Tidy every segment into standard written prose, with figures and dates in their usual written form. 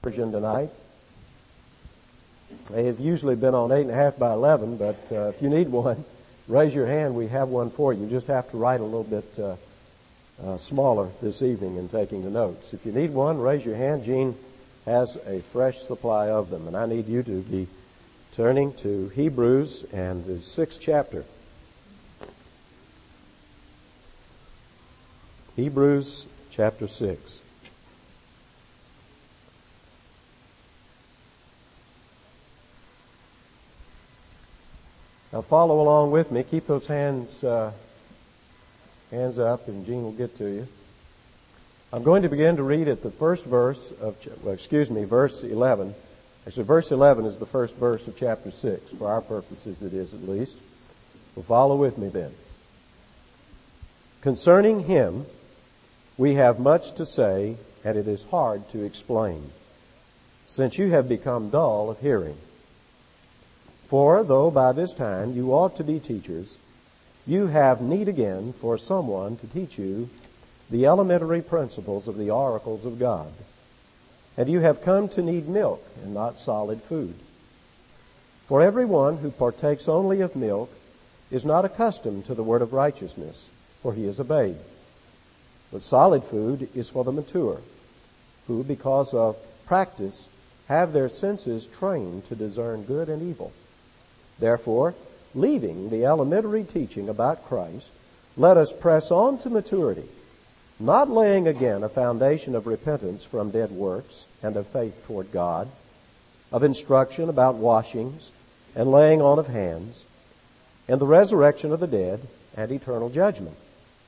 version tonight. They have usually been on 8.5 by 11, but if you need one, raise your hand. We have one for you. You just have to write a little bit smaller this evening in taking the notes. If you need one, raise your hand. Gene has a fresh supply of them, and I need you to be turning to Hebrews and the 6th chapter. Hebrews chapter 6. Now follow along with me. Keep those hands up, and Gene will get to you. I'm going to begin to read at the first verse of, verse 11. Actually, verse 11 is the first verse of chapter 6. For our purposes, it is at least. Well, follow with me then. Concerning him, we have much to say, and it is hard to explain, since you have become dull of hearing. For though by this time you ought to be teachers, you have need again for someone to teach you the elementary principles of the oracles of God. And you have come to need milk and not solid food. For everyone who partakes only of milk is not accustomed to the word of righteousness, for he is a babe. But solid food is for the mature, who, because of practice, have their senses trained to discern good and evil. Therefore, leaving the elementary teaching about Christ, let us press on to maturity, not laying again a foundation of repentance from dead works and of faith toward God, of instruction about washings and laying on of hands, and the resurrection of the dead and eternal judgment.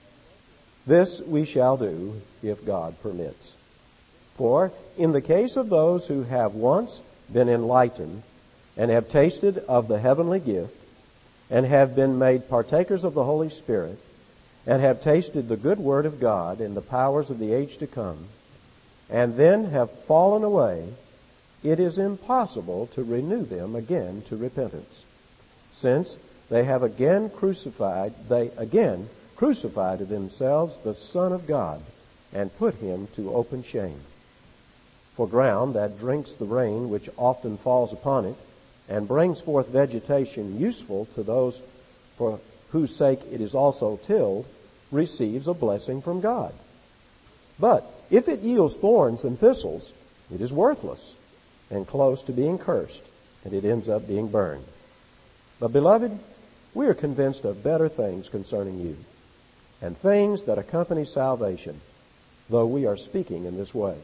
This we shall do if God permits. For in the case of those who have once been enlightened and have tasted of the heavenly gift and have been made partakers of the Holy Spirit and have tasted the good word of God and the powers of the age to come, and then have fallen away, it is impossible to renew them again to repentance, since they again crucified to themselves the Son of God and put him to open shame. For ground that drinks the rain which often falls upon it and brings forth vegetation useful to those for whose sake it is also tilled, receives a blessing from God. But if it yields thorns and thistles, it is worthless and close to being cursed, and it ends up being burned. But beloved, we are convinced of better things concerning you, and things that accompany salvation, though we are speaking in this way.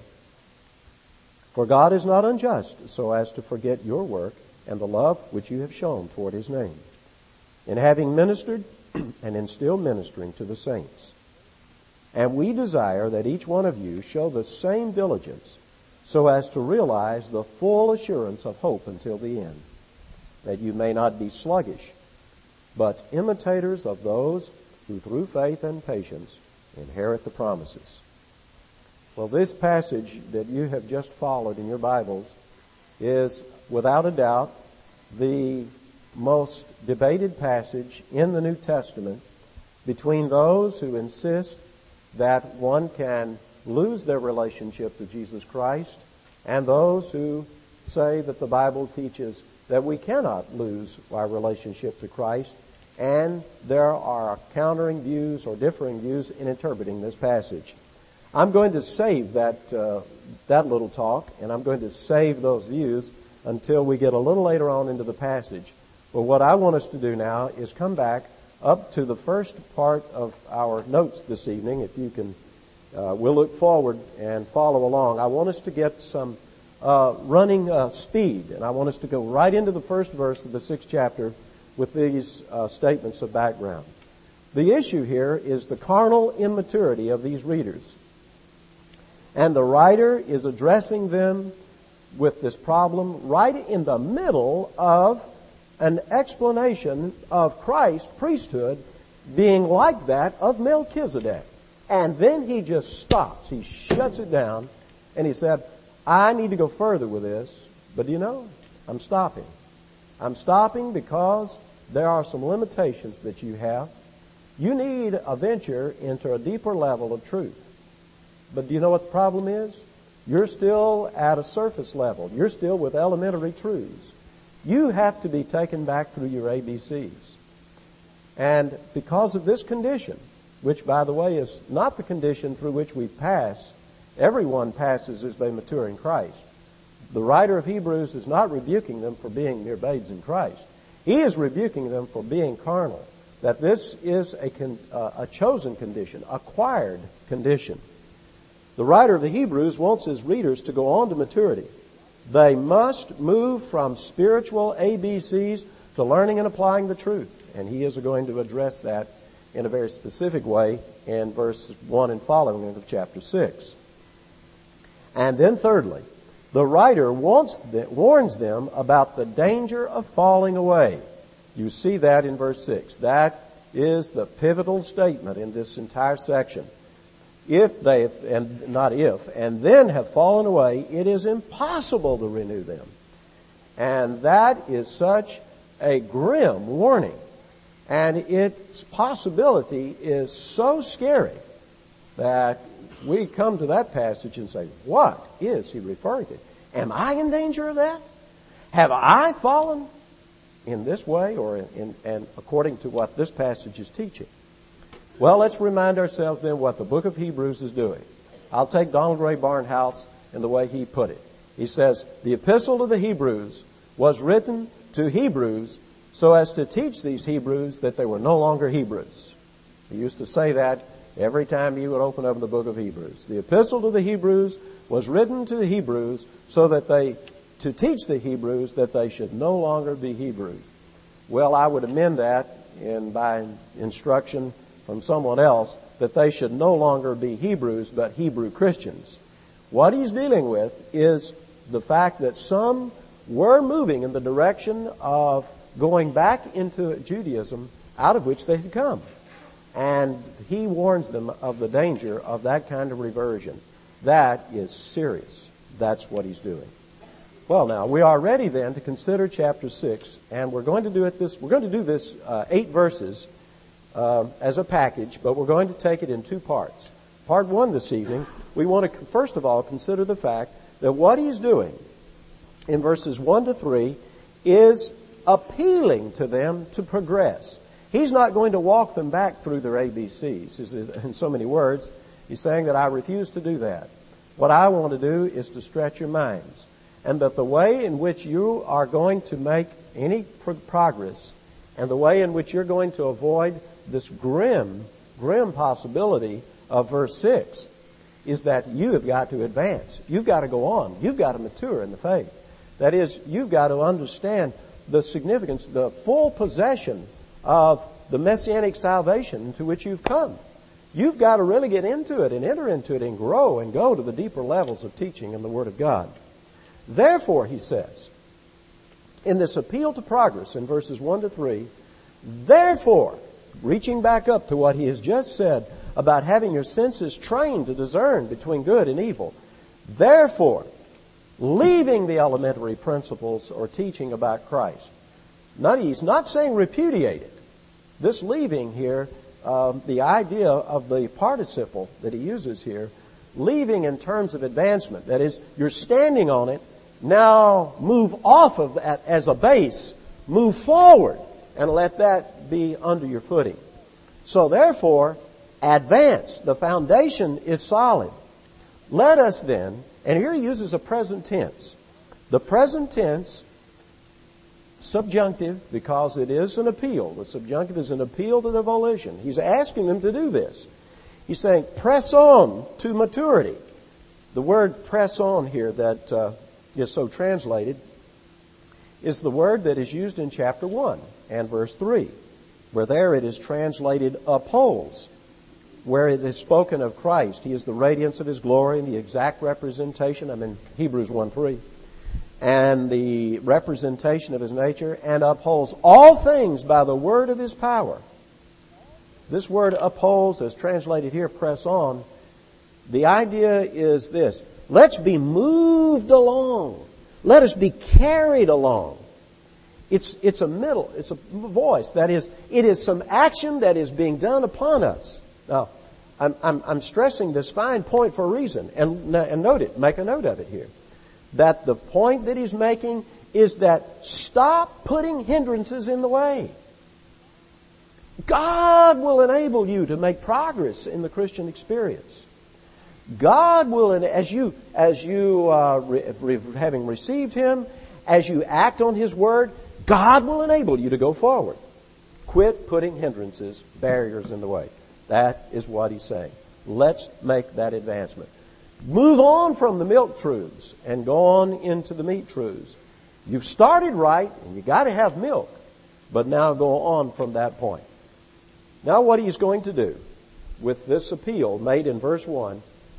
For God is not unjust so as to forget your work and the love which you have shown toward his name, in having ministered and in still ministering to the saints. And we desire that each one of you show the same diligence so as to realize the full assurance of hope until the end, that you may not be sluggish, but imitators of those who through faith and patience inherit the promises. Well, this passage that you have just followed in your Bibles is without a doubt the most debated passage in the New Testament between those who insist that one can lose their relationship to Jesus Christ and those who say that the Bible teaches that we cannot lose our relationship to Christ, and there are countering views or differing views in interpreting this passage. I'm going to save that little talk, and I'm going to save those views until we get a little later on into the passage. But what I want us to do now is come back up to the first part of our notes this evening. If you can, we'll look forward and follow along. I want us to get some running speed, and I want us to go right into the first verse of the 6th chapter with these statements of background. The issue here is the carnal immaturity of these readers. And the writer is addressing them with this problem right in the middle of an explanation of Christ's priesthood being like that of Melchizedek. And then he just stops. He shuts it down, and he said, I need to go further with this, but I'm stopping. I'm stopping because there are some limitations that you have. You need a venture into a deeper level of truth. But do you know what the problem is? You're still at a surface level. You're still with elementary truths. You have to be taken back through your ABCs. And because of this condition, which, by the way, is not the condition through which we pass, everyone passes as they mature in Christ. The writer of Hebrews is not rebuking them for being mere babes in Christ. He is rebuking them for being carnal, that this is a chosen condition, acquired condition. The writer of the Hebrews wants his readers to go on to maturity. They must move from spiritual ABCs to learning and applying the truth. And he is going to address that in a very specific way in verse 1 and following of chapter 6. And then thirdly, the writer warns them about the danger of falling away. You see that in verse 6. That is the pivotal statement in this entire section. If they, and not if, and then have fallen away, it is impossible to renew them. And that is such a grim warning. And its possibility is so scary that we come to that passage and say, what is he referring to? Am I in danger of that? Have I fallen in this way or and according to what this passage is teaching? Well, let's remind ourselves then what the book of Hebrews is doing. I'll take Donald Ray Barnhouse and the way he put it. He says, the epistle to the Hebrews was written to Hebrews so as to teach these Hebrews that they were no longer Hebrews. He used to say that every time he would open up the book of Hebrews. The epistle to the Hebrews was written to the Hebrews so that to teach the Hebrews that they should no longer be Hebrews. Well, I would amend that by instruction from someone else that they should no longer be Hebrews but Hebrew Christians. What he's dealing with is the fact that some were moving in the direction of going back into Judaism out of which they had come. And he warns them of the danger of that kind of reversion. That is serious. That's what he's doing. Well, now, we are ready then to consider chapter 6, and we're going to do this 8 verses as a package, but we're going to take it in 2 parts. Part 1 this evening, we want to first of all consider the fact that what he's doing in verses 1 to 3 is appealing to them to progress. He's not going to walk them back through their ABCs. In so many words, he's saying that I refuse to do that. What I want to do is to stretch your minds. And that the way in which you are going to make any progress and the way in which you're going to avoid this grim possibility of verse 6 is that you have got to advance. You've got to go on. You've got to mature in the faith. That is, you've got to understand the significance, the full possession of the messianic salvation to which you've come. You've got to really get into it and enter into it and grow and go to the deeper levels of teaching in the Word of God. Therefore, he says, in this appeal to progress in verses 1 to 3, therefore, reaching back up to what he has just said about having your senses trained to discern between good and evil, therefore, leaving the elementary principles or teaching about Christ. He's not saying repudiate it. This leaving here, the idea of the participle that he uses here, leaving in terms of advancement. That is, you're standing on it, now move off of that as a base, move forward, and let that be under your footing. So therefore, advance. The foundation is solid. Let us then, and here he uses a present tense. The present tense, subjunctive, because it is an appeal. The subjunctive is an appeal to the volition. He's asking them to do this. He's saying, press on to maturity. The word press on here that is so translated is the word that is used in chapter 1 and verse 3, where there it is translated upholds, where it is spoken of Christ. He is the radiance of His glory and the exact representation. I'm in Hebrews 1:3. And the representation of His nature, and upholds all things by the word of His power. This word upholds, as translated here, press on. The idea is this: let's be moved along. Let us be carried along. It's a voice. That is, it is some action that is being done upon us. Now, I'm stressing this fine point for a reason, and note it, make a note of it here. That the point that he's making is that stop putting hindrances in the way. God will enable you to make progress in the Christian experience. God will, having received Him, as you act on His Word, God will enable you to go forward. Quit putting hindrances, barriers in the way. That is what he's saying. Let's make that advancement. Move on from the milk truths and go on into the meat truths. You've started right, and you've got to have milk, but now go on from that point. Now what he's going to do with this appeal made in verse 1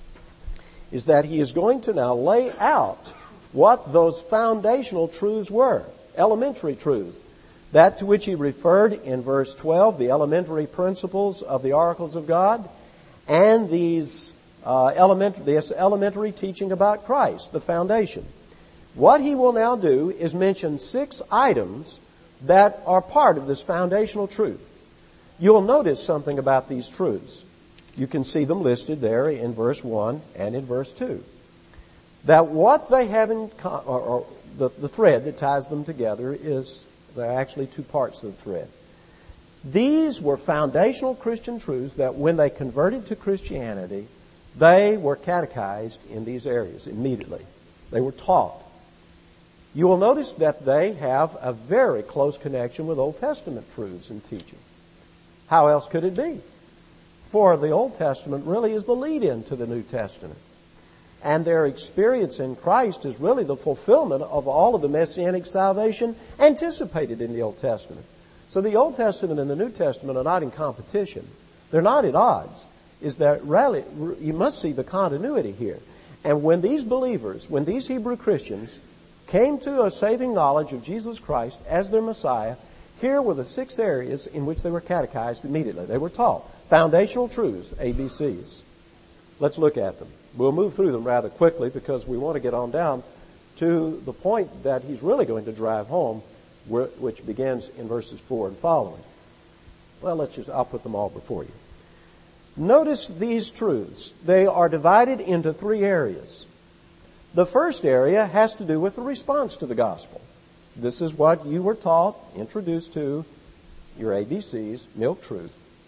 is that he is going to now lay out what those foundational truths were, elementary truths. That to which he referred in verse 12, the elementary principles of the oracles of God, and this elementary teaching about Christ, the foundation. What he will now do is mention 6 items that are part of this foundational truth. You'll notice something about these truths. You can see them listed there in verse 1 and in verse 2. That what they have in common, or the thread that ties them together is, there are actually 2 parts of the thread. These were foundational Christian truths that when they converted to Christianity, they were catechized in these areas immediately. They were taught. You will notice that they have a very close connection with Old Testament truths and teaching. How else could it be? For the Old Testament really is the lead-in to the New Testament. And their experience in Christ is really the fulfillment of all of the Messianic salvation anticipated in the Old Testament. So the Old Testament and the New Testament are not in competition. They're not at odds. Is that really, you must see the continuity here. And when these believers, when these Hebrew Christians came to a saving knowledge of Jesus Christ as their Messiah, here were the 6 areas in which they were catechized immediately. They were taught foundational truths, ABCs. Let's look at them. We'll move through them rather quickly because we want to get on down to the point that he's really going to drive home, which begins in verses 4 and following. Well, I'll put them all before you. Notice these truths. They are divided into 3 areas. The first area has to do with the response to the gospel. This is what you were taught, introduced to, your ABCs, milk truth,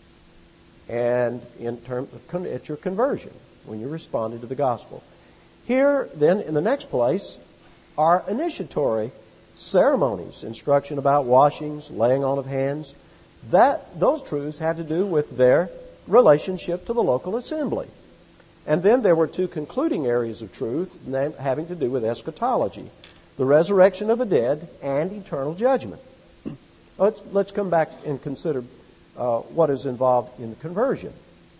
and in terms of at your conversion, when you responded to the gospel. Here, then, in the next place, are initiatory ceremonies, instruction about washings, laying on of hands. Those truths had to do with their relationship to the local assembly. And then there were 2 concluding areas of truth having to do with eschatology, the resurrection of the dead and eternal judgment. Let's come back and consider what is involved in the conversion.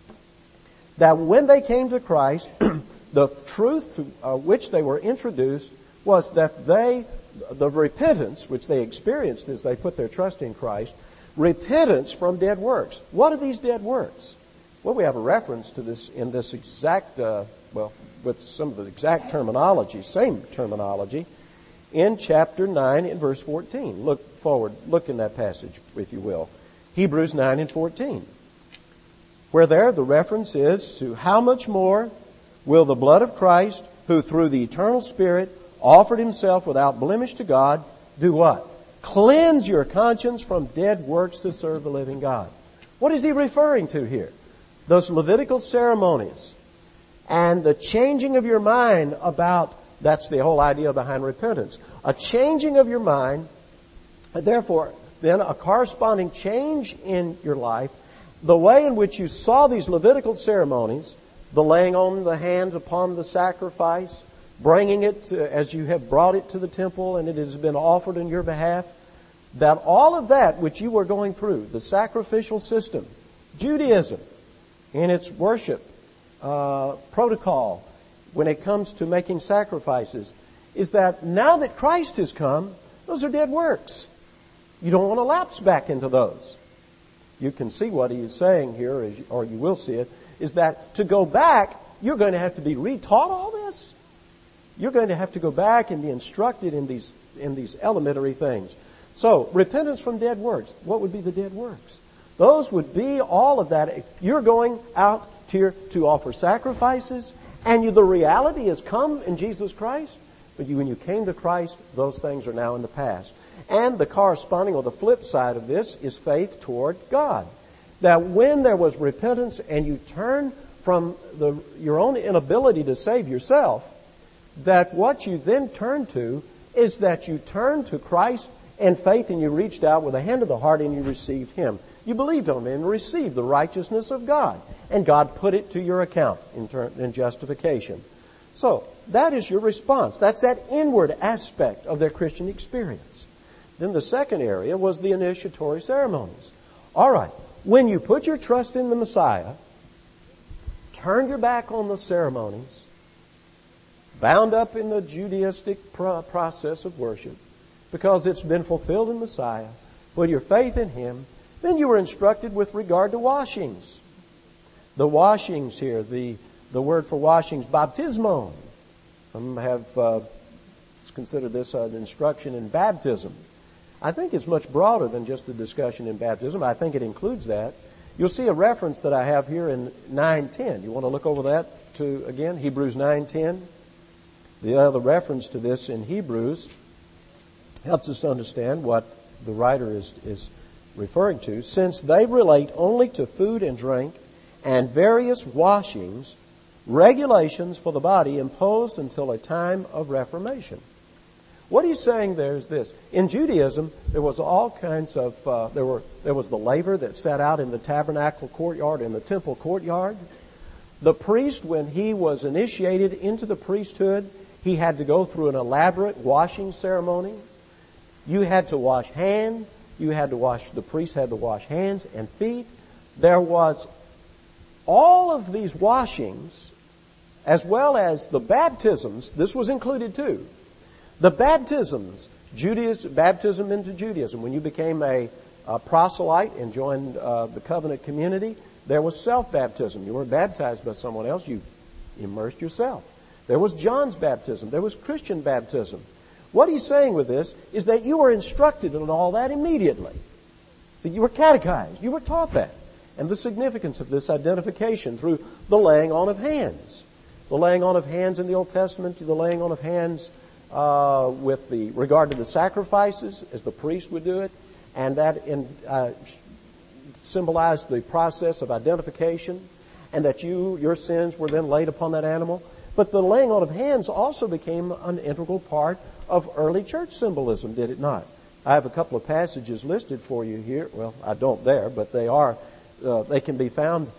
That when they came to Christ, the truth to which they were introduced was that the repentance which they experienced as they put their trust in Christ, repentance from dead works. What are these dead works? Well, we have a reference to this in this exact, with some of the exact terminology, same terminology, in chapter 9 and verse 14. Look in that passage, if you will. Hebrews 9 and 14. Where there the reference is to how much more will the blood of Christ, who through the eternal Spirit offered Himself without blemish to God, do what? Cleanse your conscience from dead works to serve the living God. What is he referring to here? Those Levitical ceremonies and the changing of your mind about, that's the whole idea behind repentance. A changing of your mind, therefore, then a corresponding change in your life, the way in which you saw these Levitical ceremonies, the laying on the hands upon the sacrifice, bringing it as you have brought it to the temple and it has been offered in your behalf, that all of that which you were going through, the sacrificial system, Judaism, in its worship protocol, when it comes to making sacrifices, is that now that Christ has come, those are dead works. You don't want to lapse back into those. You can see what he is saying here, or you will see it, is that to go back, you're going to have to be retaught all this. You're going to have to go back and be instructed in these elementary things. So, repentance from dead works. What would be the dead works? Those would be all of that. You're going out to offer sacrifices, and the reality has come in Jesus Christ. But when you came to Christ, those things are now in the past. And the corresponding or the flip side of this is faith toward God. That when there was repentance and you turned from your own inability to save yourself, that what you then turned to is that you turned to Christ in faith and you reached out with the hand of the heart and you received Him. You believed on Him and received the righteousness of God. And God put it to your account in justification. So, that is your response. That's that inward aspect of their Christian experience. Then the second area was the initiatory ceremonies. All right, when you put your trust in the Messiah, turned your back on the ceremonies, bound up in the Judaistic process of worship, because it's been fulfilled in Messiah, put your faith in Him, then you were instructed with regard to washings. The washings here, the word for washings, baptismon. Some have considered this an instruction in baptism. I think it's much broader than just a discussion in baptism. I think it includes that. You'll see a reference that I have here in 9:10. You want to look over that again? Hebrews 9:10. The other reference to this in Hebrews helps us to understand what the writer is referring to. Since they relate only to food and drink and various washings, regulations for the body imposed until a time of reformation. What he's saying there is this. In Judaism, there was all kinds of, there was the laver that sat out in the tabernacle courtyard, in the temple courtyard. The priest, when he was initiated into the priesthood, he had to go through an elaborate washing ceremony. You had to wash hands. The priest had to wash hands and feet. There was all of these washings, as well as the baptisms. This was included too. The baptisms, baptism into Judaism. When you became a proselyte and joined the covenant community, there was self-baptism. You weren't baptized by someone else. You immersed yourself. There was John's baptism. There was Christian baptism. What he's saying with this is that you were instructed in all that immediately. See, you were catechized. You were taught that. And the significance of this identification through the laying on of hands. The laying on of hands in the Old Testament, the laying on of hands with regard to the sacrifices, as the priest would do it, and that symbolized the process of identification, and that your sins were then laid upon that animal. But the laying on of hands also became an integral part of early church symbolism, did it not? I have a couple of passages listed for you here. Well, I don't there, but they can be found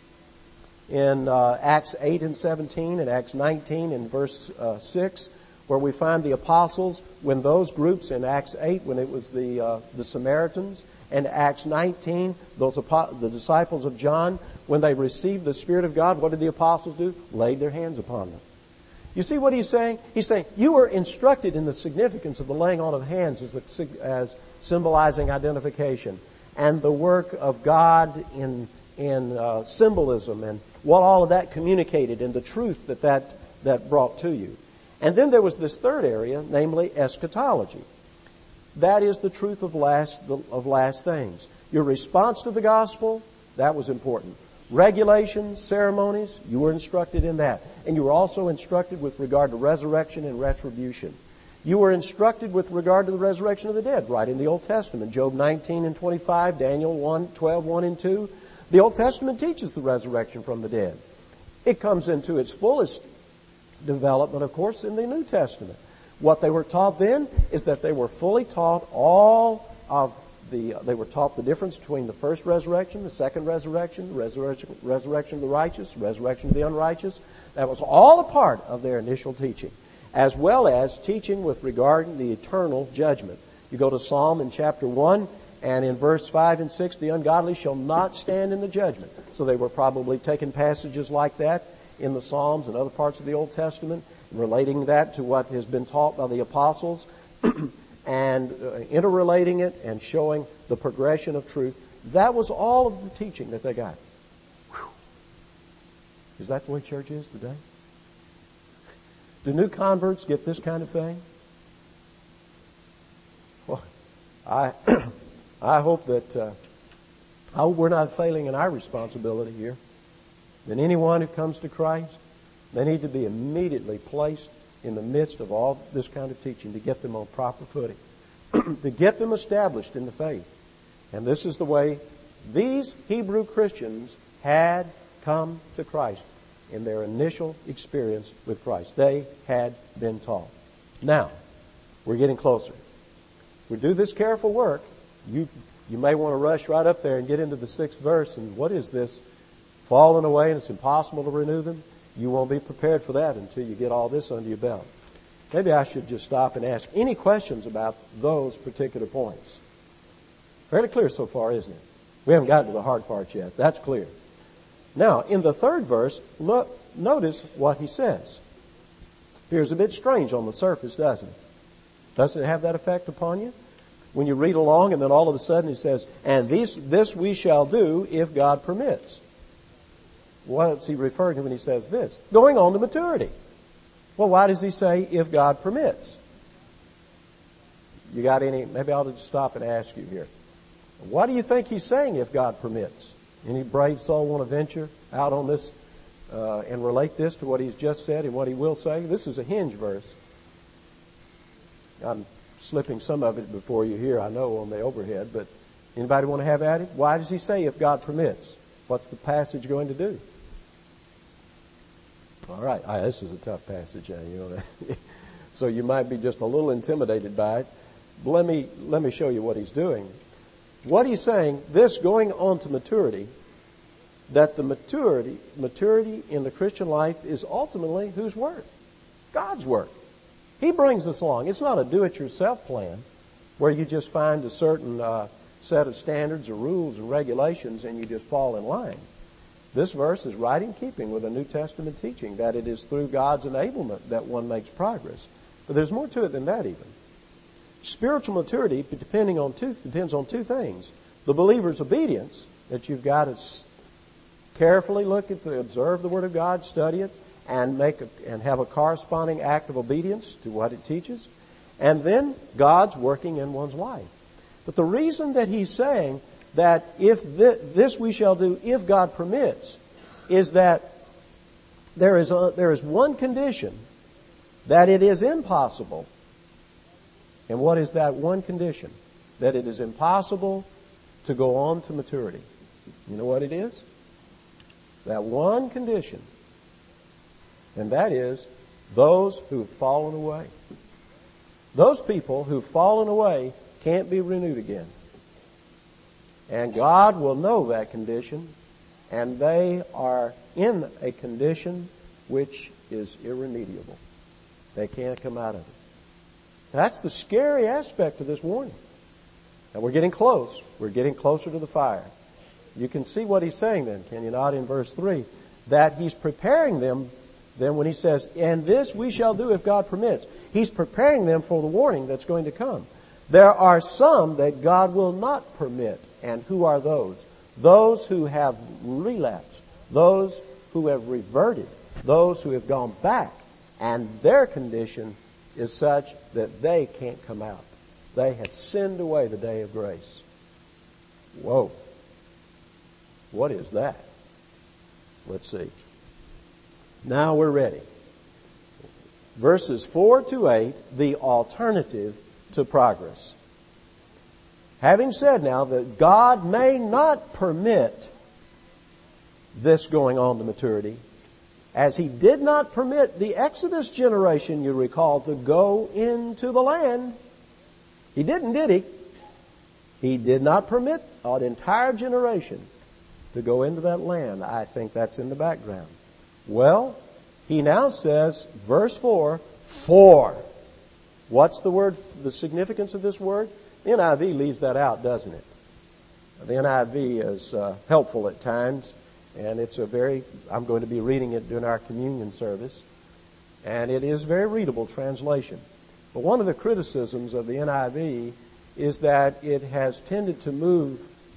in Acts 8 and 17 and Acts 19 and verse 6, where we find the apostles, when those groups in Acts 8, when it was the Samaritans, and Acts 19, the disciples of John, when they received the Spirit of God, what did the apostles do? Laid their hands upon them. You see what he's saying? He's saying you were instructed in the significance of the laying on of hands as symbolizing identification, and the work of God in symbolism, and what all of that communicated, and the truth that brought to you. And then there was this third area, namely eschatology. That is the truth of last things. Your response to the gospel, that was important. Regulations, ceremonies, you were instructed in that. And you were also instructed with regard to resurrection and retribution. You were instructed with regard to the resurrection of the dead, right in the Old Testament. Job 19 and 25, Daniel 12, 1 and 2. The Old Testament teaches the resurrection from the dead. It comes into its fullest development, of course, in the New Testament. What they were taught then is that they were fully taught they were taught the difference between the first resurrection, the second resurrection, resurrection of the righteous, resurrection of the unrighteous. That was all a part of their initial teaching, as well as teaching with regard to the eternal judgment. You go to Psalm in chapter 1, and in verse 5 and 6, the ungodly shall not stand in the judgment. So they were probably taking passages like that in the Psalms and other parts of the Old Testament, relating that to what has been taught by the apostles, and interrelating it and showing the progression of truth. That was all of the teaching that they got. Whew. Is that the way church is today? Do new converts get this kind of thing? Well, I hope that we're not failing in our responsibility here. then anyone who comes to Christ, they need to be immediately placed in the midst of all this kind of teaching to get them on proper footing, to get them established in the faith. And this is the way these Hebrew Christians had come to Christ in their initial experience with Christ. They had been taught. Now, we're getting closer. We do this careful work. You may want to rush right up there and get into the 6th verse. And what is this? Fallen away and it's impossible to renew them? You won't be prepared for that until you get all this under your belt. Maybe I should just stop and ask any questions about those particular points. Fairly clear so far, isn't it? We haven't gotten to the hard parts yet. That's clear. Now, in the 3rd verse, notice what he says. Appears a bit strange on the surface, doesn't it? Doesn't it have that effect upon you? When you read along and then all of a sudden he says, and this we shall do if God permits. What's he referring to when he says this? Going on to maturity. Well, why does he say if God permits? You got any? Maybe I'll just stop and ask you here. What do you think he's saying if God permits? Any brave soul want to venture out on this and relate this to what he's just said and what he will say? This is a hinge verse. I'm slipping some of it before you here, I know, on the overhead, but anybody want to have at it? Why does he say if God permits? What's the passage going to do? All right. This is a tough passage, you know that. So you might be just a little intimidated by it. But let me show you what he's doing. What he's saying, this going on to maturity, that the maturity in the Christian life is ultimately whose work? God's work. He brings us along. It's not a do-it-yourself plan where you just find a certain set of standards or rules and regulations and you just fall in line. This verse is right in keeping with the New Testament teaching that it is through God's enablement that one makes progress. But there's more to it than that even. Spiritual maturity depends on two things. The believer's obedience, that you've got to carefully observe the Word of God, study it, and have a corresponding act of obedience to what it teaches. And then God's working in one's life. But the reason that he's saying that if this we shall do if God permits is that there is one condition that it is impossible. And what is that one condition? That it is impossible to go on to maturity. You know what it is? That one condition. And that is those who've fallen away. Those people who've fallen away can't be renewed again. And God will know that condition, and they are in a condition which is irremediable. They can't come out of it. That's the scary aspect of this warning. And we're getting close. We're getting closer to the fire. You can see what he's saying then, can you not, in verse 3? That he's preparing them then when he says, and this we shall do if God permits. He's preparing them for the warning that's going to come. There are some that God will not permit. And who are those? Those who have relapsed. Those who have reverted. Those who have gone back. And their condition is such that they can't come out. They have sinned away the day of grace. Whoa. What is that? Let's see. Now we're ready. Verses 4 to 8, the alternative to progress. Having said now that God may not permit this going on to maturity, as He did not permit the Exodus generation, you recall, to go into the land. He didn't, did He? He did not permit an entire generation to go into that land. I think that's in the background. Well, He now says, verse 4, for. What's the significance of this word? The NIV leaves that out, doesn't it? The NIV is helpful at times, and it's I'm going to be reading it during our communion service, and it is a very readable translation. But one of the criticisms of the NIV is that it has tended to move,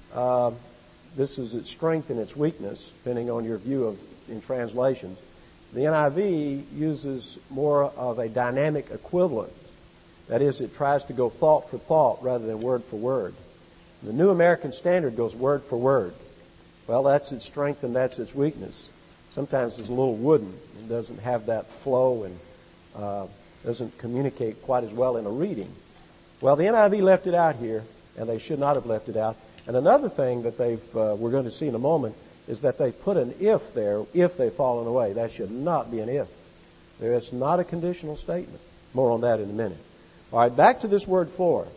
this is its strength and its weakness, depending on your view in translations. The NIV uses more of a dynamic equivalent. That is, it tries to go thought for thought rather than word for word. The New American Standard goes word for word. Well, that's its strength and that's its weakness. Sometimes it's a little wooden. It doesn't have that flow and doesn't communicate quite as well in a reading. Well, the NIV left it out here, and they should not have left it out. And another thing that we're going to see in a moment is that they put an if there, if they've fallen away. That should not be an if. It's not a conditional statement. More on that in a minute. All right, back to this word for.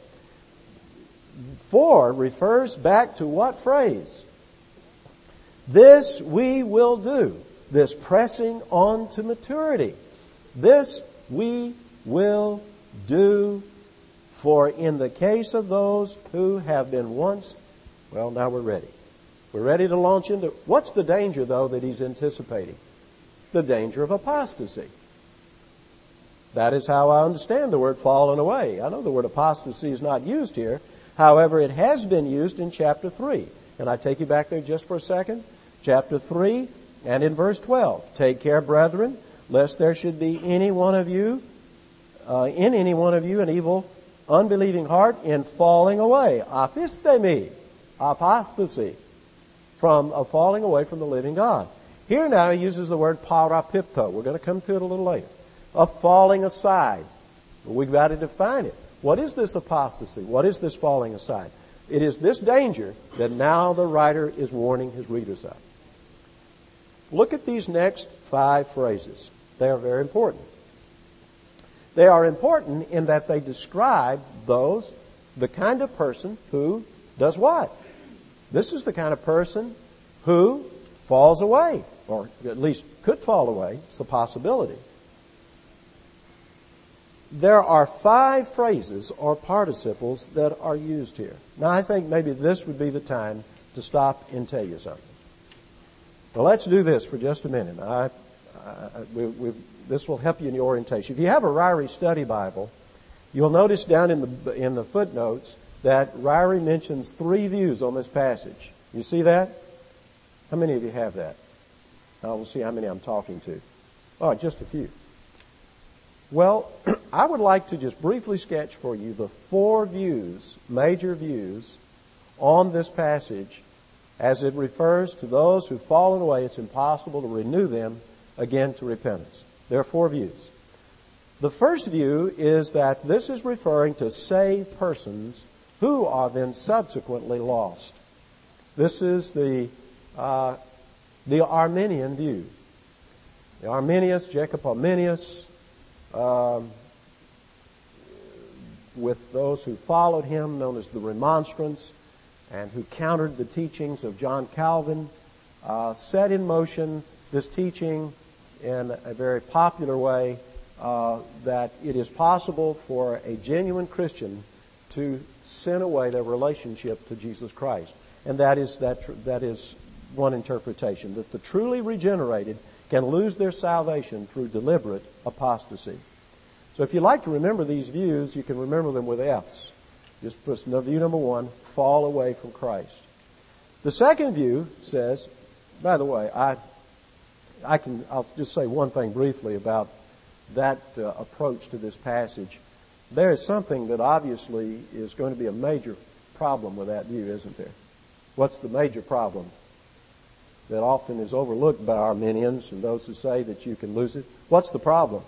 For refers back to what phrase? This we will do. This pressing on to maturity. This we will do. For in the case of those who have been once, well, now we're ready. We're ready to launch into, what's the danger, though, that he's anticipating? The danger of apostasy. That is how I understand the word fallen away. I know the word apostasy is not used here. However, it has been used in chapter 3. And I take you back there just for a second. Chapter 3 and in verse 12. Take care, brethren, lest there should be in any one of you an evil, unbelieving heart in falling away. Apistemi, apostasy, from a falling away from the living God. Here now he uses the word parapipto. We're going to come to it a little later. A falling aside. We've got to define it. What is this apostasy? What is this falling aside? It is this danger that now the writer is warning his readers of. Look at these next 5 phrases. They are very important. They are important in that they describe the kind of person who does what? This is the kind of person who falls away, or at least could fall away. It's a possibility. There are 5 phrases or participles that are used here. Now, I think maybe this would be the time to stop and tell you something. Well, let's do this for just a minute. This will help you in your orientation. If you have a Ryrie Study Bible, you'll notice down in the footnotes that Ryrie mentions 3 views on this passage. You see that? How many of you have that? We'll see how many I'm talking to. Oh, just a few. Well, I would like to just briefly sketch for you the 4 views, major views, on this passage as it refers to those who've fallen away. It's impossible to renew them again to repentance. There are 4 views. The first view is that this is referring to saved persons who are then subsequently lost. This is the Arminian view. Jacob Arminius, with those who followed him, known as the Remonstrants, and who countered the teachings of John Calvin, set in motion this teaching in a very popular way that it is possible for a genuine Christian to sin away their relationship to Jesus Christ. And that is one interpretation, that the truly regenerated can lose their salvation through deliberate apostasy. So if you like to remember these views, you can remember them with F's. Just put view number 1, fall away from Christ. The second view says, by the way, I'll just say one thing briefly about that approach to this passage. There is something that obviously is going to be a major problem with that view, isn't there? What's the major problem that often is overlooked by Arminians and those who say that you can lose it? What's the problem?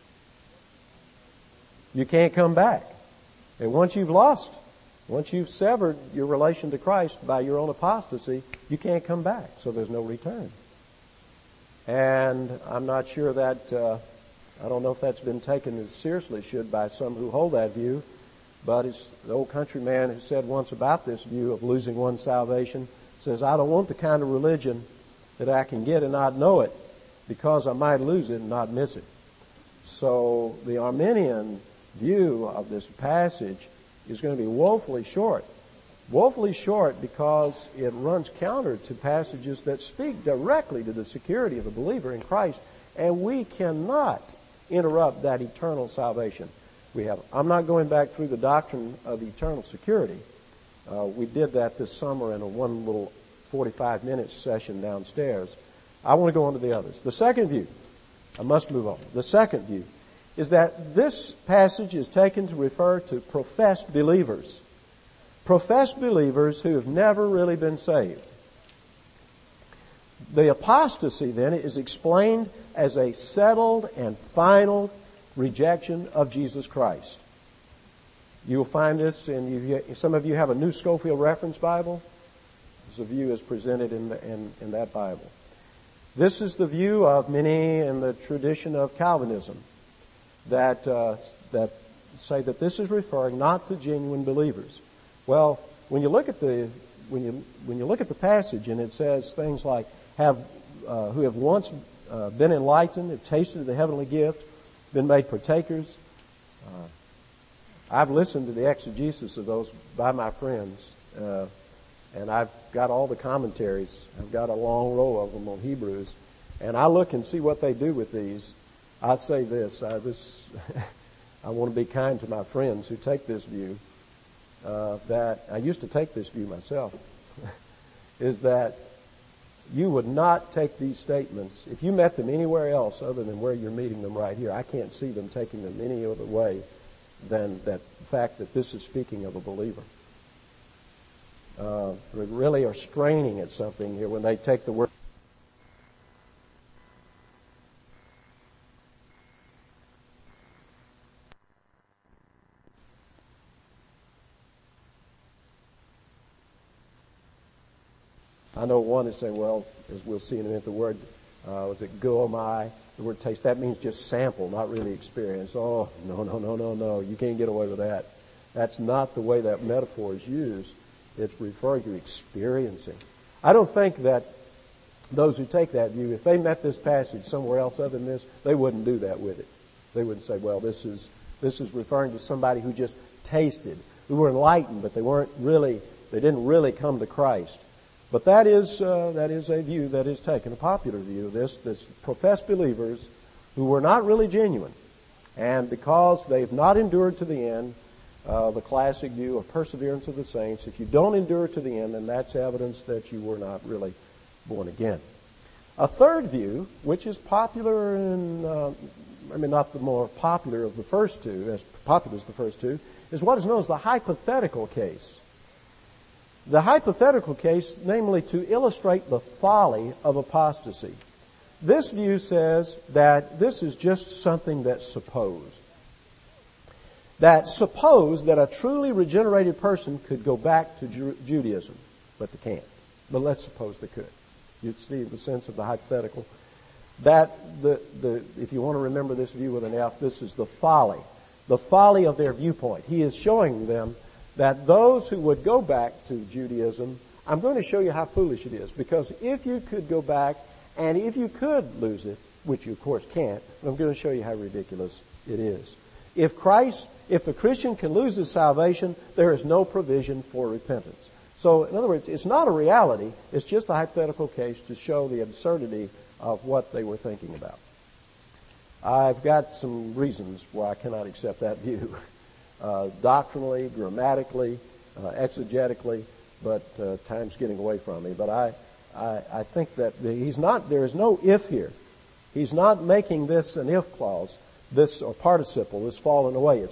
You can't come back. And once you've severed your relation to Christ by your own apostasy, you can't come back. So there's no return. And I'm not sure that, I don't know if that's been taken as seriously as it should by some who hold that view. But it's the old countryman who said once about this view of losing one's salvation, says, I don't want the kind of religion that I can get and not know it, because I might lose it and not miss it. So the Arminian view of this passage is going to be woefully short. Woefully short because it runs counter to passages that speak directly to the security of the believer in Christ, and we cannot interrupt that eternal salvation we have. I'm not going back through the doctrine of eternal security. We did that this summer in a one little 45-minute session downstairs. I want to go on to the others. The second view, I must move on. The second view is that this passage is taken to refer to professed believers. Professed believers who have never really been saved. The apostasy then is explained as a settled and final rejection of Jesus Christ. You'll find this some of you have a New Schofield Reference Bible. This view is presented in that Bible. This is the view of many in the tradition of Calvinism that say that this is referring not to genuine believers. Well, when you look at the passage and it says things like who have once been enlightened, have tasted the heavenly gift, been made partakers. I've listened to the exegesis of those by my friends, and I've got all the commentaries. I've got a long row of them on Hebrews, and I look and see what they do with these. I say this: I want to be kind to my friends who take this view. That I used to take this view myself. Is that you would not take these statements if you met them anywhere else other than where you're meeting them right here. I can't see them taking them any other way than that fact that this is speaking of a believer. They really are straining at something here when they take the word. I know one is saying, well, as we'll see in a minute, the word, was it goomai? The word taste, that means just sample, not really experience. Oh, no. You can't get away with that. That's not the way that metaphor is used. It's referring to experiencing. I don't think that those who take that view, if they met this passage somewhere else other than this, they wouldn't do that with it. They wouldn't say, well, this is referring to somebody who just tasted, who were enlightened, but they didn't really come to Christ. But that is a view that is taken, a popular view. This professed believers who were not really genuine, and because they've not endured to the end, the classic view of perseverance of the saints. If you don't endure to the end, then that's evidence that you were not really born again. A third view, which is popular not the more popular of the first two, as popular as the first two, is what is known as the hypothetical case. The hypothetical case, namely to illustrate the folly of apostasy. This view says that this is just something that's supposed. That suppose that a truly regenerated person could go back to Judaism, but they can't. But let's suppose they could. You'd see the sense of the hypothetical. That if you want to remember this view with an F, this is the folly of their viewpoint. He is showing them that those who would go back to Judaism, I'm going to show you how foolish it is. Because if you could go back, and if you could lose it, which you of course can't, I'm going to show you how ridiculous it is. If a Christian can lose his salvation, there is no provision for repentance. So, in other words, it's not a reality. It's just a hypothetical case to show the absurdity of what they were thinking about. I've got some reasons why I cannot accept that view. Doctrinally, grammatically, exegetically, but time's getting away from me. But I think that there is no if here. He's not making this an if clause, this or participle, this fallen away.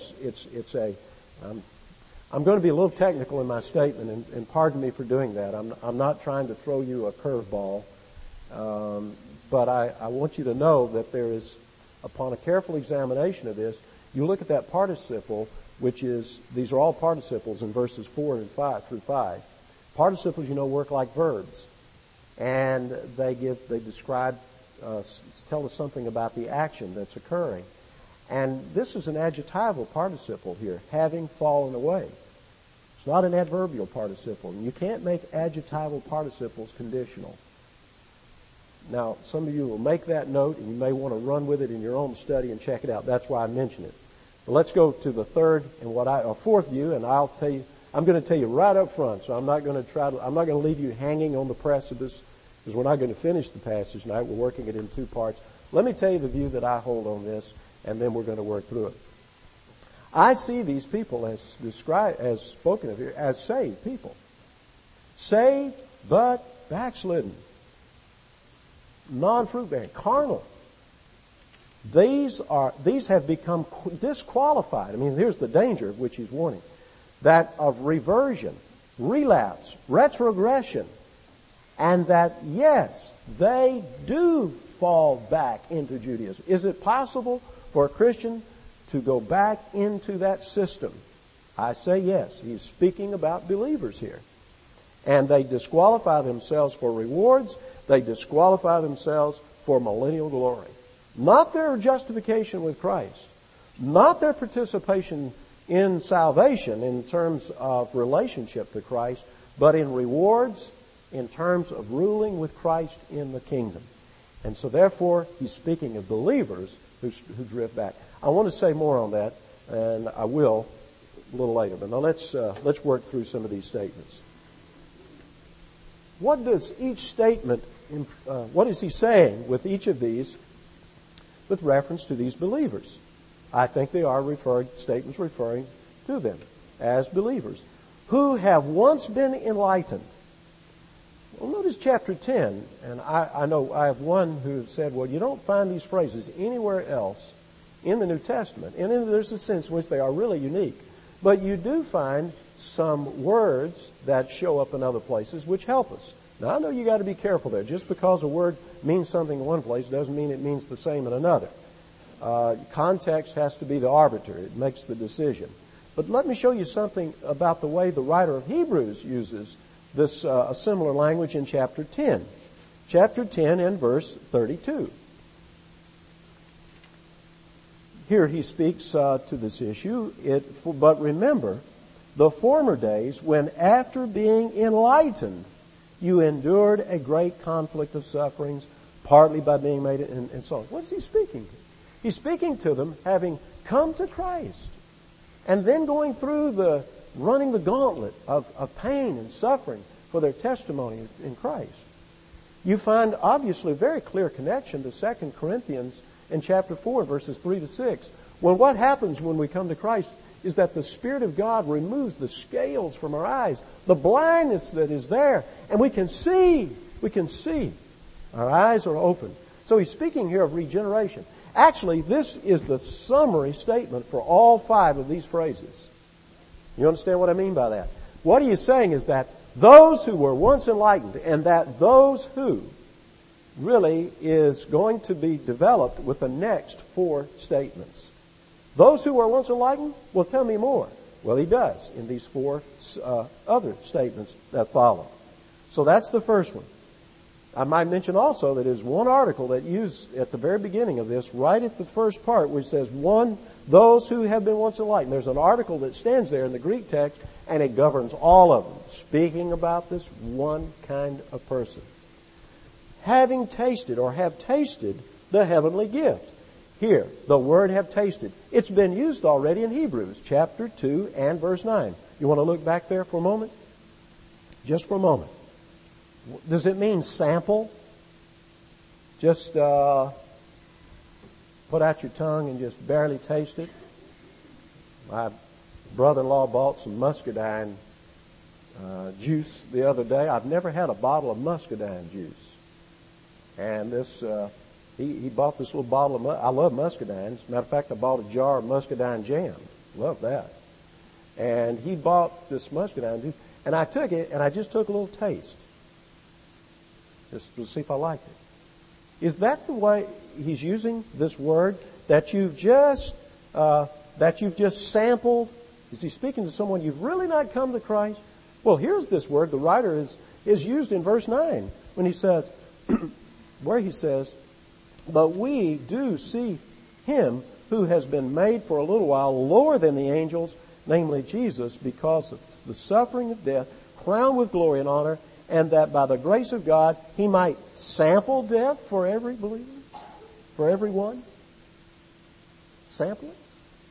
I'm going to be a little technical in my statement, and pardon me for doing that. I'm not trying to throw you a curveball, but I want you to know that there is, upon a careful examination of this, you look at that participle, which is, these are all participles in verses 4 and 5 through 5. Participles, work like verbs, and they describe, tell us something about the action that's occurring. And this is an adjectival participle here, having fallen away. It's not an adverbial participle. And you can't make adjectival participles conditional. Now, some of you will make that note, and you may want to run with it in your own study and check it out. That's why I mention it. But let's go to the third and fourth view, and I'm going to tell you right up front. So I'm not going to leave you hanging on the precipice, because we're not going to finish the passage tonight. We're working it in two parts. Let me tell you the view that I hold on this, and then we're going to work through it. I see these people as spoken of here, as saved people. Saved, but backslidden. Non-fruit bearing, carnal. These have become disqualified. Here's the danger of which he's warning. That of reversion, relapse, retrogression, And that, yes, they do fall back into Judaism. Is it possible for a Christian to go back into that system? I say yes. He's speaking about believers here. And they disqualify themselves for rewards. They disqualify themselves for millennial glory. Not their justification with Christ. Not their participation in salvation in terms of relationship to Christ, but in rewards in terms of ruling with Christ in the kingdom. And so therefore, he's speaking of believers who drift back. I want to say more on that, and I will a little later. But now let's work through some of these statements. What does each statement, what is he saying with each of these with reference to these believers? I think they are statements referring to them as believers who have once been enlightened. Well, notice chapter 10, and I know I have one who said, well, you don't find these phrases anywhere else in the New Testament. And there's a sense in which they are really unique. But you do find some words that show up in other places which help us. Now, I know you got to be careful there. Just because a word means something in one place doesn't mean it means the same in another. Context has to be the arbiter. It makes the decision. But let me show you something about the way the writer of Hebrews uses this a similar language in chapter 10. Chapter 10 and verse 32. Here he speaks to this issue. But remember the former days when after being enlightened you endured a great conflict of sufferings, partly by being made and so on. What's he speaking to? He's speaking to them having come to Christ and then going through running the gauntlet of pain and suffering for their testimony in Christ. You find obviously a very clear connection to 2 Corinthians in chapter 4, verses 3 to 6. When what happens when we come to Christ is that the Spirit of God removes the scales from our eyes, the blindness that is there, and we can see. We can see. Our eyes are open. So he's speaking here of regeneration. Actually, this is the summary statement for all 5 of these phrases. You understand what I mean by that? What he is saying is that those who were once enlightened, and that those who really is going to be developed with the next 4 statements. Those who were once enlightened, well, tell me more. Well, he does in these 4 other statements that follow. So that's the first one. I might mention also that there's one article that used at the very beginning of this, right at the first part, which says, those who have been once enlightened. There's an article that stands there in the Greek text, and it governs all of them, speaking about this one kind of person. Having tasted or have tasted the heavenly gift. Here, the word have tasted. It's been used already in Hebrews chapter 2 and verse 9. You want to look back there for a moment? Just for a moment. Does it mean sample? Just put out your tongue and just barely taste it? My brother-in-law bought some muscadine juice the other day. I've never had a bottle of muscadine juice. And this, he bought this little bottle of, I love muscadine. As a matter of fact, I bought a jar of muscadine jam. Love that. And he bought this muscadine juice, and I took it, and I just took a little taste. Just to see if I liked it. Is that the way he's using this word? That you've just sampled? Is he speaking to someone you've really not come to Christ? Well, here's this word the writer is used in verse 9 when he says, where he says, but we do see him who has been made for a little while lower than the angels, namely Jesus, because of the suffering of death, crowned with glory and honor, and that by the grace of God he might sample death for every believer, for everyone. Sample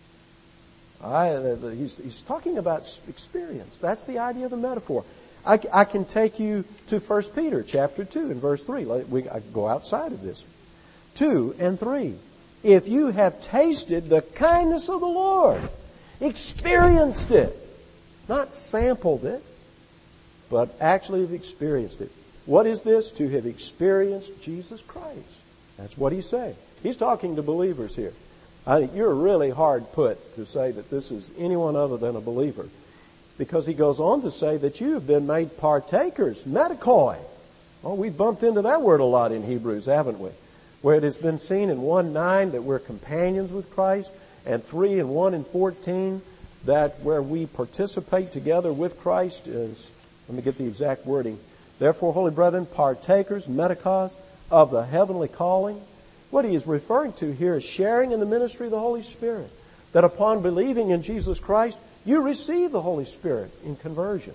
it. He's talking about experience. That's the idea of the metaphor. I can take you to 1 Peter chapter 2 and verse 3. I go outside of this. 2 and 3. If you have tasted the kindness of the Lord, experienced it, not sampled it, but actually have experienced it. What is this? To have experienced Jesus Christ. That's what he's saying. He's talking to believers here. I think you're really hard put to say that this is anyone other than a believer. Because he goes on to say that you have been made partakers, metakoi, Oh, we've bumped into that word a lot in Hebrews, haven't we? Where it has been seen in 1:9 that we're companions with Christ, and 3 and 1 and 14 that where we participate together with Christ is, let me get the exact wording. Therefore, holy brethren, partakers, metakos, of the heavenly calling. What he is referring to here is sharing in the ministry of the Holy Spirit. That upon believing in Jesus Christ, you receive the Holy Spirit in conversion.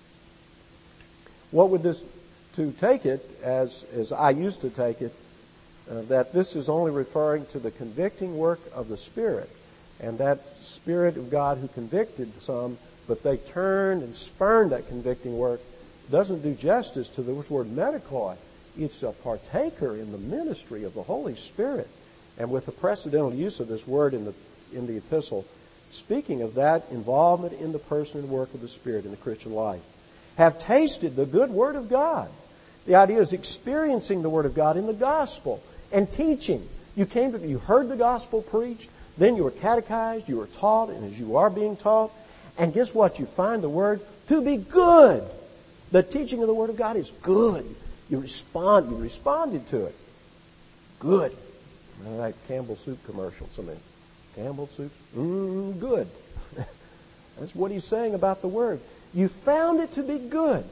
What would this, to take it, as I used to take it, that this is only referring to the convicting work of the Spirit. And that Spirit of God who convicted some, but they turned and spurned that convicting work, doesn't do justice to the word metakoi. It's a partaker in the ministry of the Holy Spirit. And with the precedental use of this word in the epistle, speaking of that involvement in the person and work of the Spirit in the Christian life. Have tasted the good Word of God. The idea is experiencing the Word of God in the gospel and teaching. You heard the gospel preached, then you were catechized, you were taught, and as you are being taught, and guess what? You find the Word to be good. The teaching of the Word of God is good. You responded to it. Good. Like Campbell Soup commercials. Campbell Soup, good. That's what he's saying about the Word. You found it to be good.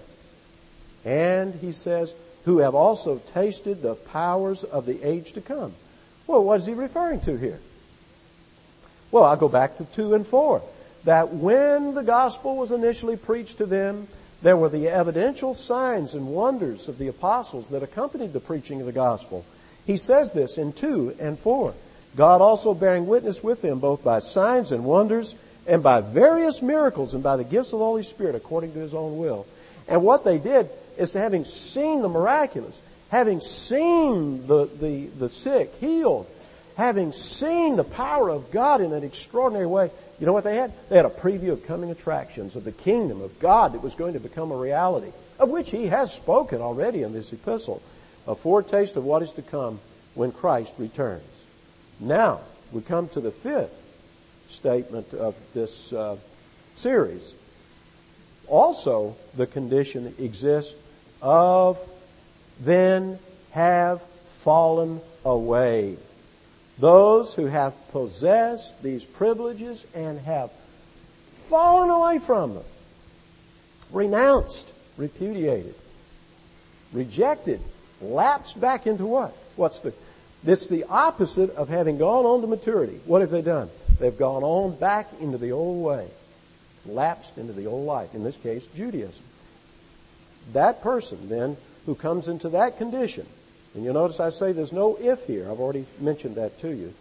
And he says, who have also tasted the powers of the age to come. Well, what is he referring to here? Well, I'll go back to 2 and 4. That when the gospel was initially preached to them, there were the evidential signs and wonders of the apostles that accompanied the preaching of the gospel. He says this in 2 and 4. God also bearing witness with them both by signs and wonders and by various miracles and by the gifts of the Holy Spirit according to His own will. And what they did is, having seen the miraculous, having seen the sick healed, having seen the power of God in an extraordinary way, you know what they had? They had a preview of coming attractions of the kingdom of God that was going to become a reality, of which He has spoken already in this epistle. A foretaste of what is to come when Christ returns. Now, we come to the 5th statement of this series. Also, the condition exists of then have fallen away. Those who have possessed these privileges and have fallen away from them. Renounced, repudiated, rejected, lapsed back into what? It's the opposite of having gone on to maturity. What have they done? They've gone on back into the old way. Lapsed into the old life. In this case, Judaism. That person, then, who comes into that condition, and you'll notice I say there's no if here. I've already mentioned that to you.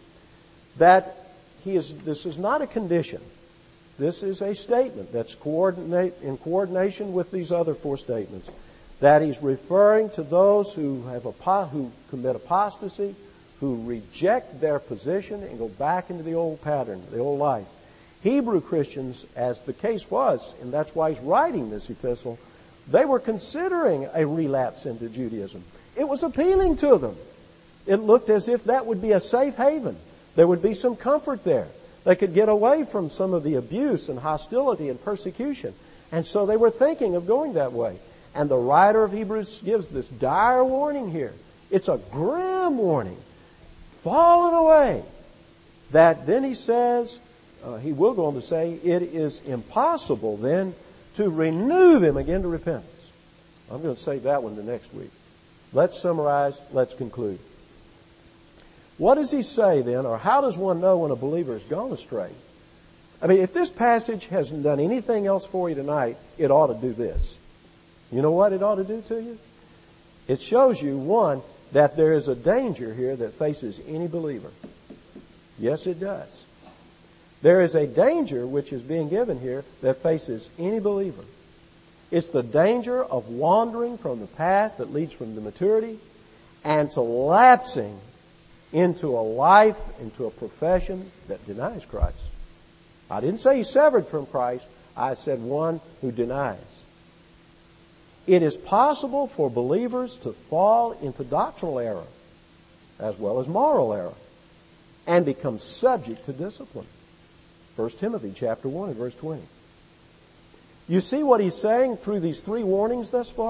This is not a condition. This is a statement that's in coordination with these other 4 statements. That he's referring to those who commit apostasy, who reject their position and go back into the old pattern, the old life. Hebrew Christians, as the case was, and that's why he's writing this epistle, they were considering a relapse into Judaism. It was appealing to them. It looked as if that would be a safe haven. There would be some comfort there. They could get away from some of the abuse and hostility and persecution. And so they were thinking of going that way. And the writer of Hebrews gives this dire warning here. It's a grim warning. Fallen away. That then he says, he will go on to say, it is impossible then to renew them again to repentance. I'm going to save that one the next week. Let's summarize. Let's conclude. What does he say then, or how does one know when a believer has gone astray? I mean, if this passage hasn't done anything else for you tonight, it ought to do this. You know what it ought to do to you? It shows you, one, that there is a danger here that faces any believer. Yes, it does. There is a danger which is being given here that faces any believer. It's the danger of wandering from the path that leads from the maturity and to lapsing into a life, into a profession that denies Christ. I didn't say he severed from Christ. I said one who denies. It is possible for believers to fall into doctrinal error as well as moral error and become subject to discipline. 1 Timothy chapter 1 and verse 20. You see what he's saying through these 3 warnings thus far?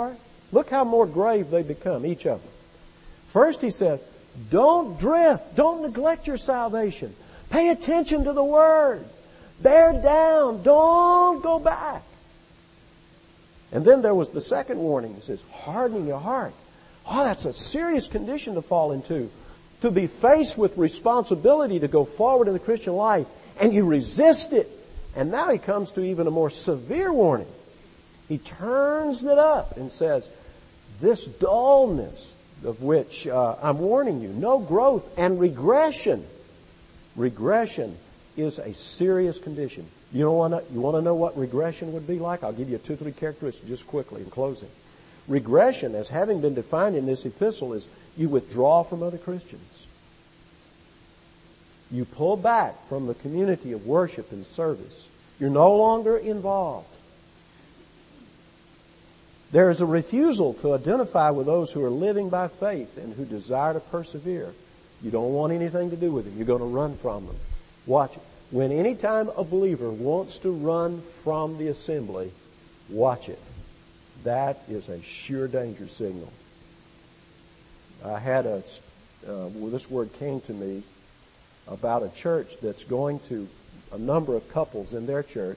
Look how more grave they become, each of them. First he said, don't drift. Don't neglect your salvation. Pay attention to the Word. Bear down. Don't go back. And then there was the second warning. He says, hardening your heart. Oh, that's a serious condition to fall into. To be faced with responsibility to go forward in the Christian life, and you resist it. And now he comes to even a more severe warning. He turns it up and says, this dullness of which I'm warning you, no growth and regression. Regression is a serious condition. You want to know what regression would be like? I'll give you 2 or 3 characteristics just quickly in closing. Regression, as having been defined in this epistle, is you withdraw from other Christians. You pull back from the community of worship and service. You're no longer involved. There is a refusal to identify with those who are living by faith and who desire to persevere. You don't want anything to do with them. You're going to run from them. Watch it. When any time a believer wants to run from the assembly, watch it. That is a sure danger signal. I had this word came to me about a church that's going to a number of couples in their church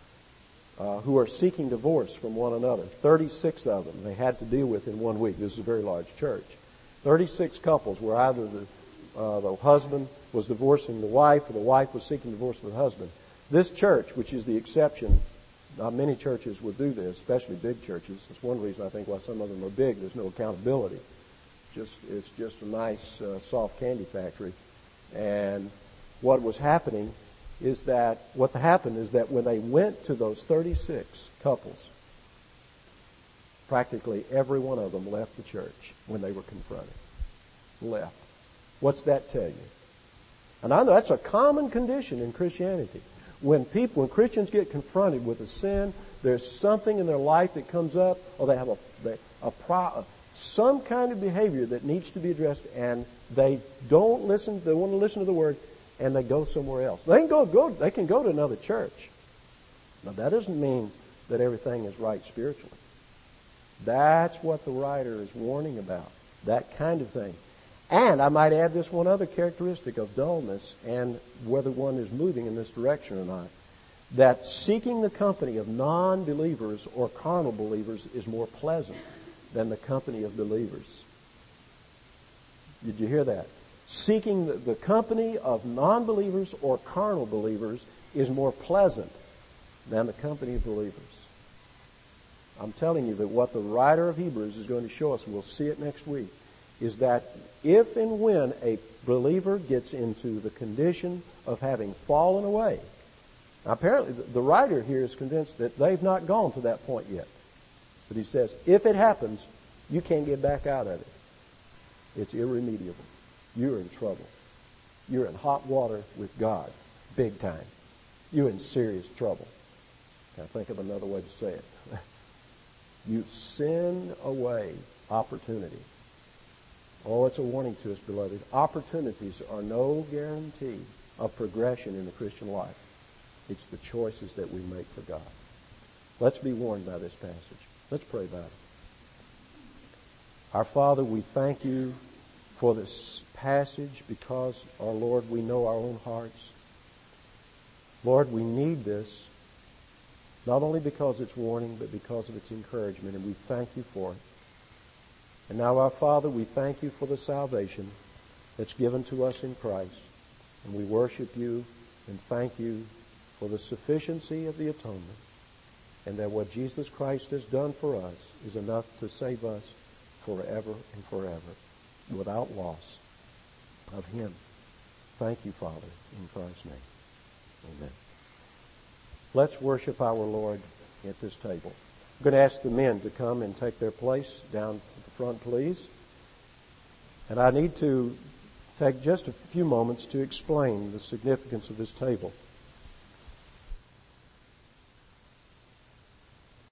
who are seeking divorce from one another. 36 of them they had to deal with in 1 week. This is a very large church. 36 couples where either the husband was divorcing the wife or the wife was seeking divorce from the husband. This church, which is the exception, not many churches would do this, especially big churches. That's one reason I think why some of them are big. There's no accountability. It's just a nice soft candy factory. And what happened is that when they went to those 36 couples, practically every one of them left the church when they were confronted. Left. What's that tell you? And I know that's a common condition in Christianity. When Christians get confronted with a sin, there's something in their life that comes up, or they have some kind of behavior that needs to be addressed, and they don't listen. They want to listen to the Word, and they go somewhere else. They can go to another church. Now that doesn't mean that everything is right spiritually. That's what the writer is warning about. That kind of thing. And I might add this one other characteristic of dullness, and whether one is moving in this direction or not, that seeking the company of non-believers or carnal believers is more pleasant than the company of believers. Did you hear that? Seeking the company of non-believers or carnal believers is more pleasant than the company of believers. I'm telling you that what the writer of Hebrews is going to show us, and we'll see it next week, is that if and when a believer gets into the condition of having fallen away, now apparently the writer here is convinced that they've not gone to that point yet. But he says, if it happens, you can't get back out of it. It's irremediable. You're in trouble. You're in hot water with God, big time. You're in serious trouble. Can I think of another way to say it? You sin away opportunity. Oh, it's a warning to us, beloved. Opportunities are no guarantee of progression in the Christian life. It's the choices that we make for God. Let's be warned by this passage. Let's pray about it. Our Father, we thank you for this passage because, our Lord, we know our own hearts. Lord, we need this, not only because it's warning, but because of its encouragement, and we thank you for it. And now, our Father, we thank you for the salvation that's given to us in Christ. And we worship you and thank you for the sufficiency of the atonement, and that what Jesus Christ has done for us is enough to save us forever and forever, without loss of Him. Thank you, Father, in Christ's name. Amen. Let's worship our Lord at this table. I'm going to ask the men to come and take their place down at the front, please. And I need to take just a few moments to explain the significance of this table.